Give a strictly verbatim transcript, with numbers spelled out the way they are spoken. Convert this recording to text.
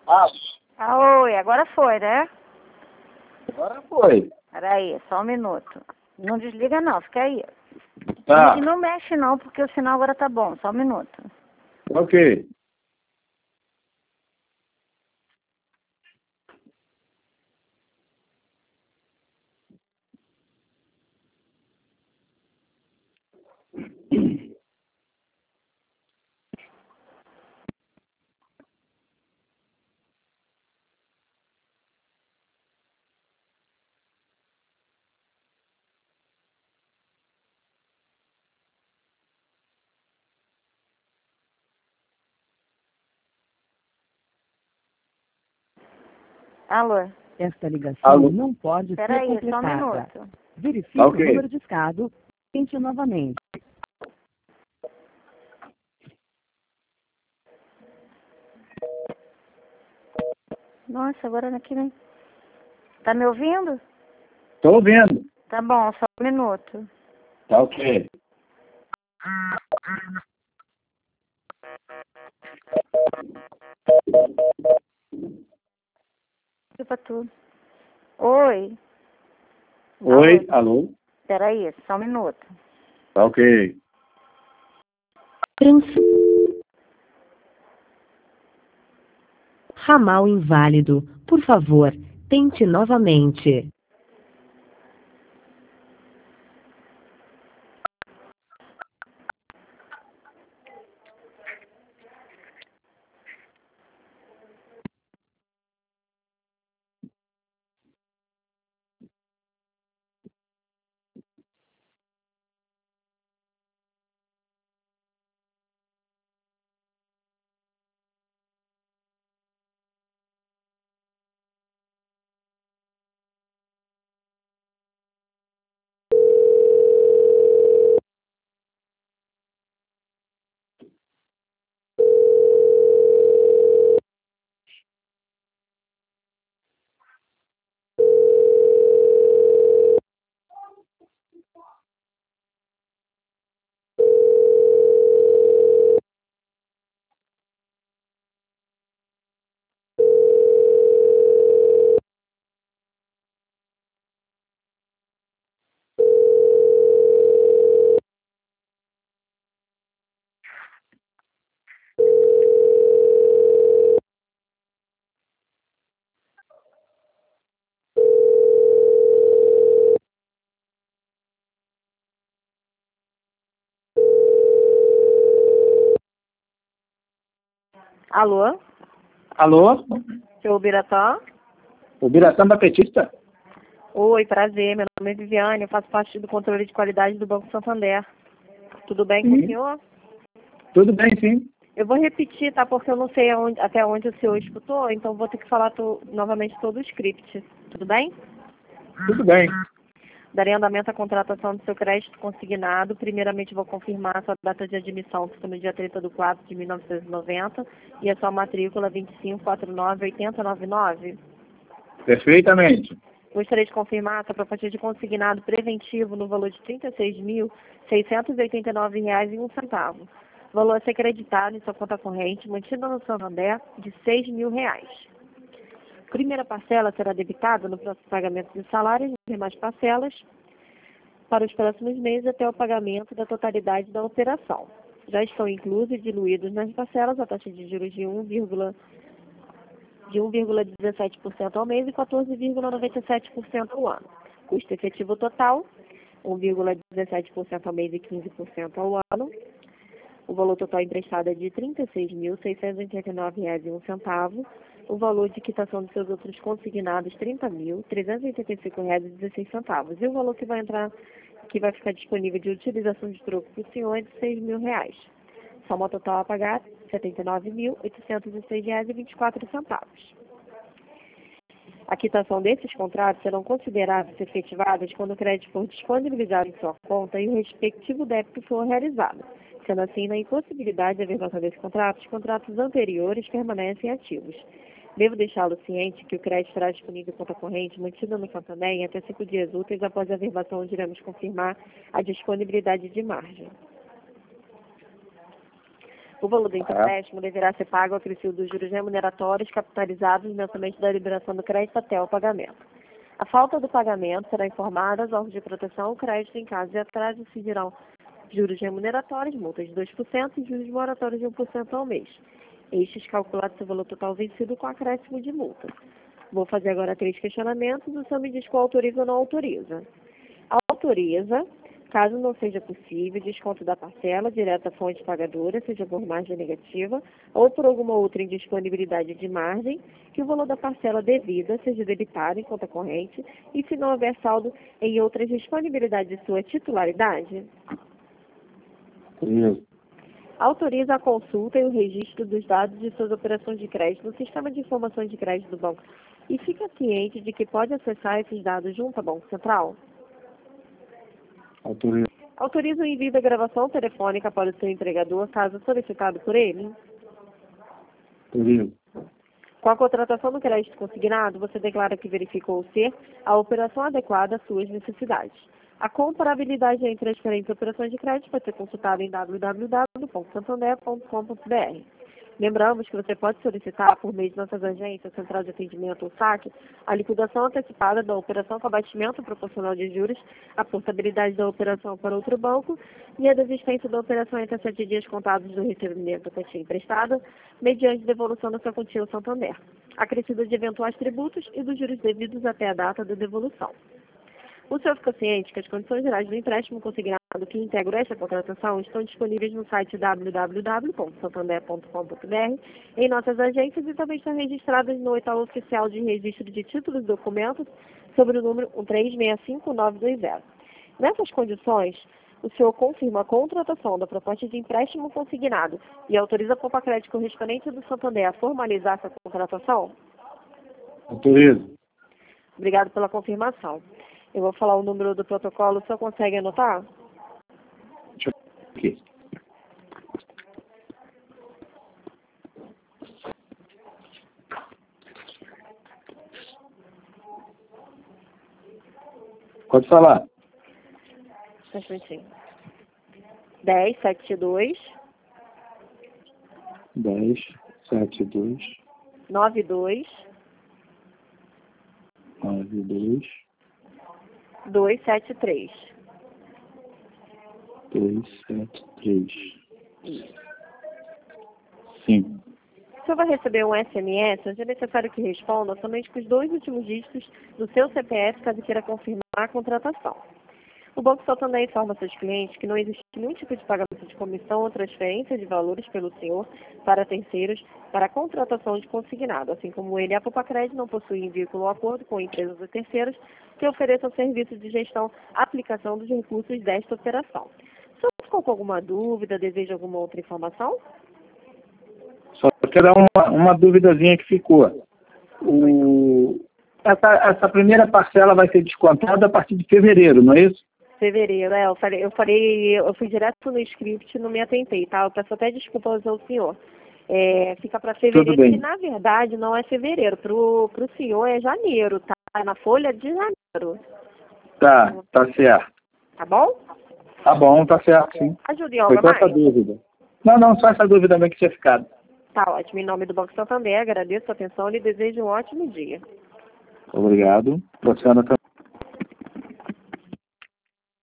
Ah, Ah, oi, agora foi, né? agora foi. Peraí, só um minuto. Não desliga não, fica aí. Tá, E, e não mexe não, porque o sinal agora tá bom, só um minuto. ok. Alô? Esta ligação Alô? não pode Peraí, ser só um completada. minuto. Verifique Ok. o número discado. Tente novamente. Nossa, agora aqui nem... Tá me ouvindo? Tô ouvindo. Tá bom, só um minuto. Tá ok. Liga pra tu. Oi? Oi, alô? Peraí, só um minuto. Tá ok. Ramal inválido. Por favor, tente novamente. Alô? Alô? Seu Biratã? O Biratã da Petista? Oi, prazer. Meu nome é Viviane, eu faço parte do controle de qualidade do Banco Santander. Tudo bem com o Sim. senhor? Tudo bem, sim. Eu vou repetir, tá? Porque eu não sei aonde- até onde o senhor escutou, então vou ter que falar to- novamente todo o script. Tudo bem? Tudo bem. Darei andamento à contratação do seu crédito consignado. Primeiramente, vou confirmar a sua data de admissão, que foi no dia trinta de quatro de mil novecentos e noventa, e a sua matrícula vinte e cinco quatro nove oito zero nove nove. Perfeitamente. Gostaria de confirmar a sua proposta de consignado preventivo no valor de trinta e seis mil seiscentos e oitenta e nove reais e um centavo. Valor a ser creditado em sua conta corrente, mantido no Santander, de seis mil reais. Primeira parcela será debitada no próximo pagamento de salários e demais parcelas para os próximos meses até o pagamento da totalidade da operação. Já estão inclusos e diluídos nas parcelas a taxa de juros de um vírgula de um vírgula dezessete por cento ao mês e quatorze vírgula noventa e sete por cento ao ano. Custo efetivo total, um vírgula dezessete por cento ao mês e quinze por cento ao ano. O valor total emprestado é de trinta e seis mil seiscentos e oitenta e nove reais e um centavo. O valor de quitação dos seus outros consignados, trinta mil trezentos e oitenta e cinco reais e dezesseis centavos. E o valor que vai entrar, que vai ficar disponível de utilização de troco para o senhor é de seis mil reais. Soma total a pagar, setenta e nove mil oitocentos e seis reais e vinte e quatro centavos. A quitação desses contratos serão consideradas efetivadas quando o crédito for disponibilizado em sua conta e o respectivo débito for realizado. Sendo assim, na impossibilidade de averbação desse contrato, os contratos anteriores permanecem ativos. Devo deixá-lo ciente que o crédito estará disponível em conta corrente mantida no Santander em até cinco dias úteis após a averbação, onde iremos confirmar a disponibilidade de margem. O valor do empréstimo deverá ser pago acrescido dos juros remuneratórios capitalizados mensalmente da liberação do crédito até o pagamento. A falta do pagamento será informada aos órgãos de proteção ao crédito em caso de atraso e incidirão juros remuneratórios, multas de dois por cento e juros moratórios de um por cento ao mês. Estes calculados seu valor total vencido com acréscimo de multa. Vou fazer agora três questionamentos. O senhor me diz qual autoriza ou não autoriza. Autoriza, caso não seja possível, desconto da parcela direta à fonte pagadora, seja por margem negativa ou por alguma outra indisponibilidade de margem, que o valor da parcela devida seja debitado em conta corrente e se não houver saldo em outras disponibilidades de sua titularidade. Sim. Autoriza a consulta e o registro dos dados de suas operações de crédito no sistema de informações de crédito do banco e fica ciente de que pode acessar esses dados junto ao Banco Central. Autoriza. Autoriza o envio da gravação telefônica para o seu empregador, caso solicitado por ele. Autoriza. Com a contratação do crédito consignado, você declara que verificou ser a operação adequada às suas necessidades. A comparabilidade entre as diferentes operações de crédito pode ser consultada em w w w ponto santander ponto com ponto b r. Lembramos que você pode solicitar, por meio de nossas agências, Central de Atendimento ou SAC, a liquidação antecipada da operação com abatimento proporcional de juros, a portabilidade da operação para outro banco e a desistência da operação entre sete dias contados do recebimento da quantia emprestada, mediante devolução da sua quantia ao Santander, acrescida de eventuais tributos e dos juros devidos até a data da devolução. O senhor fica ciente que as condições gerais do empréstimo consignado que integram esta contratação estão disponíveis no site w w w ponto santander ponto com ponto b r, em nossas agências e também estão registradas no edital oficial de registro de títulos e documentos sobre o número um três seis cinco nove dois zero. Nessas condições, o senhor confirma a contratação da proposta de empréstimo consignado e autoriza a Poupa Crédito correspondente do Santander a formalizar essa contratação? Autoriza. Obrigado pela confirmação. Eu vou falar o número do protocolo, o senhor consegue anotar? Deixa eu ver aqui. Pode falar. Um instantinho. dez, setenta e dois, dez, setenta e dois, noventa e dois, noventa e dois, duzentos e setenta e três. dois, sete, três. Sim. O senhor vai receber um S M S, onde é necessário que responda somente com os dois últimos dígitos do seu C P F, caso queira confirmar a contratação. O Banco Santander informa seus clientes que não existe nenhum tipo de pagamento de comissão ou transferência de valores pelo senhor para terceiros para a contratação de consignado, assim como ele e a Poupa Crédito não possuem vínculo ou acordo com empresas ou terceiros que ofereçam serviços de gestão, aplicação dos recursos desta operação. O senhor ficou com alguma dúvida, deseja alguma outra informação? Só quero dar uma, uma duvidazinha que ficou. O, essa, essa primeira parcela vai ser descontada a partir de fevereiro, não é isso? Fevereiro, é, eu falei, eu falei, eu fui direto no script e não me atentei, tá? Eu peço até desculpas ao senhor. É, fica para fevereiro, que na verdade não é fevereiro, pro, pro senhor é janeiro, tá? É na folha de janeiro. Tá, tá certo. Tá bom? Tá bom, tá certo, sim. Ajude em algo Foi a só essa mais? dúvida. Não, não, só essa dúvida mesmo que tinha ficado. Tá ótimo. Em nome do Banco Santander, agradeço a atenção e lhe desejo um ótimo dia. Obrigado. Luciana também.